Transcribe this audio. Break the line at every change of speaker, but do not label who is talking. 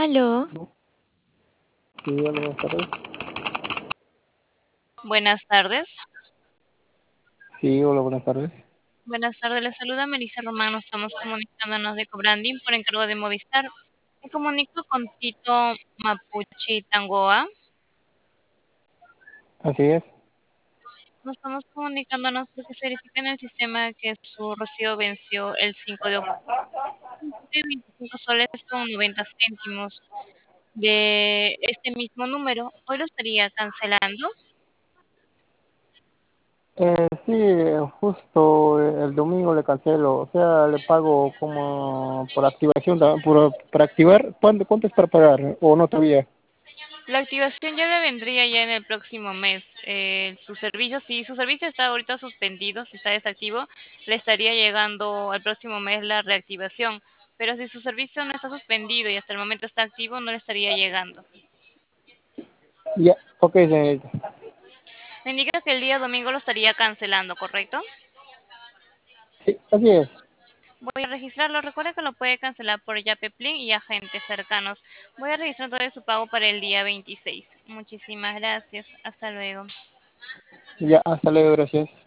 Aló,
Sí, hola, buenas tardes.
buenas tardes.
Sí, hola, buenas tardes.
Buenas tardes, les saluda Melissa Román. Nos estamos comunicándonos de Cobranding por encargo de Movistar. Me comunico con Tito Mapuchi Tangoa.
Así es.
Nos estamos comunicándonos porque se verifica en el sistema que su recibo venció el 5 de octubre de 25 soles con 90 céntimos de este mismo número. Hoy lo estaría cancelando.
Sí, justo el domingo le cancelo, o sea, le pago como por activación, por activar. ¿Cuánto es para pagar? ¿O no todavía?
La activación ya le vendría ya en el próximo mes. Su servicio, si su servicio está ahorita suspendido, si está desactivo, le estaría llegando al próximo mes la reactivación. Pero si su servicio no está suspendido y hasta el momento está activo, no le estaría llegando.
Ya, ok, señorita.
Me indica que el día domingo lo estaría cancelando, ¿correcto?
Sí, así es.
Voy a registrarlo. Recuerda que lo puede cancelar por Yapeplin y agentes cercanos. Voy a registrar todo su pago para el día 26. Muchísimas gracias. Hasta luego.
Ya, hasta luego, gracias.